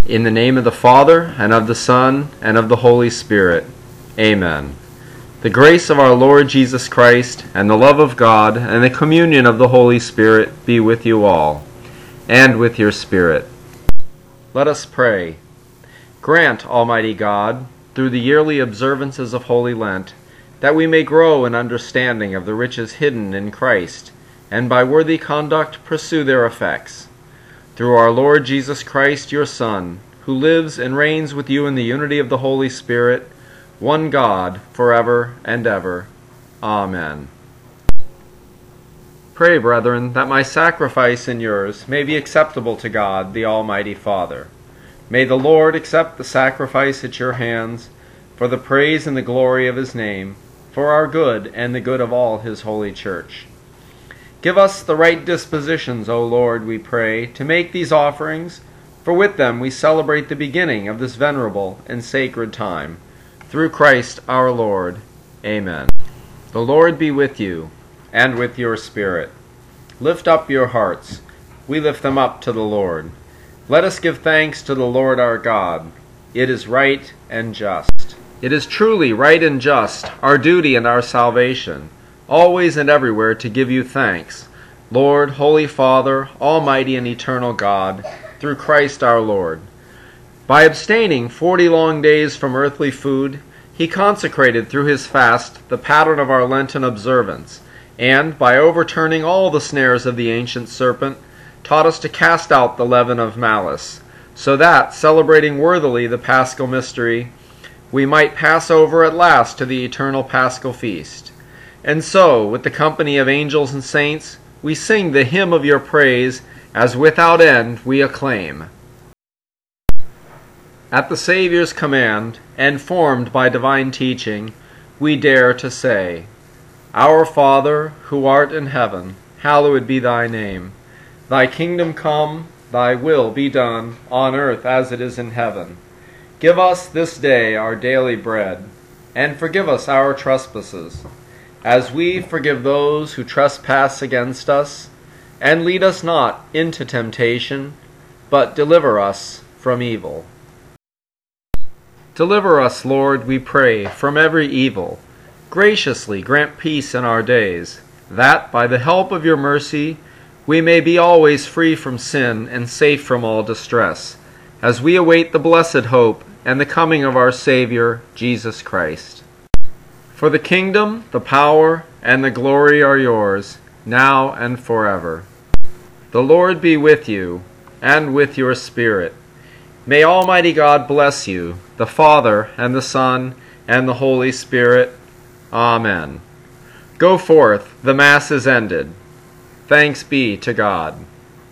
In the name of the Father, and of the Son, and of the Holy Spirit. Amen. The grace of our Lord Jesus Christ, and the love of God, and the communion of the Holy Spirit be with you all, and with your spirit. Let us pray. Grant, Almighty God, through the yearly observances of Holy Lent, that we may grow in understanding of the riches hidden in Christ, and by worthy conduct pursue their effects. Through our Lord Jesus Christ, your Son, who lives and reigns with you in the unity of the Holy Spirit, one God, forever and ever. Amen. Pray, brethren, that my sacrifice and yours may be acceptable to God, the Almighty Father. May the Lord accept the sacrifice at your hands, for the praise and the glory of his name, for our good and the good of all his holy church. Give us the right dispositions, O Lord, we pray, to make these offerings, for with them we celebrate the beginning of this venerable and sacred time. Through Christ our Lord. Amen. The Lord be with you, and with your spirit. Lift up your hearts. We lift them up to the Lord. Let us give thanks to the Lord our God. It is right and just. It is truly right and just, our duty and our salvation, always and everywhere to give you thanks, Lord, Holy Father, Almighty and eternal God, through Christ our Lord. By abstaining 40 long days from earthly food, he consecrated through his fast the pattern of our Lenten observance, and, by overturning all the snares of the ancient serpent, taught us to cast out the leaven of malice, so that, celebrating worthily the Paschal mystery, we might pass over at last to the eternal Paschal feast. And so, with the company of angels and saints, we sing the hymn of your praise, as without end we acclaim. At the Saviour's command, and formed by divine teaching, we dare to say, Our Father, who art in heaven, hallowed be thy name. Thy kingdom come, thy will be done, on earth as it is in heaven. Give us this day our daily bread, and forgive us our trespasses, as we forgive those who trespass against us. And lead us not into temptation, but deliver us from evil. Deliver us, Lord, we pray, from every evil. Graciously grant peace in our days, that, by the help of your mercy, we may be always free from sin and safe from all distress, as we await the blessed hope and the coming of our Savior, Jesus Christ. For the kingdom, the power, and the glory are yours, now and forever. The Lord be with you, and with your spirit. May Almighty God bless you, the Father, and the Son, and the Holy Spirit. Amen. Go forth, the Mass is ended. Thanks be to God.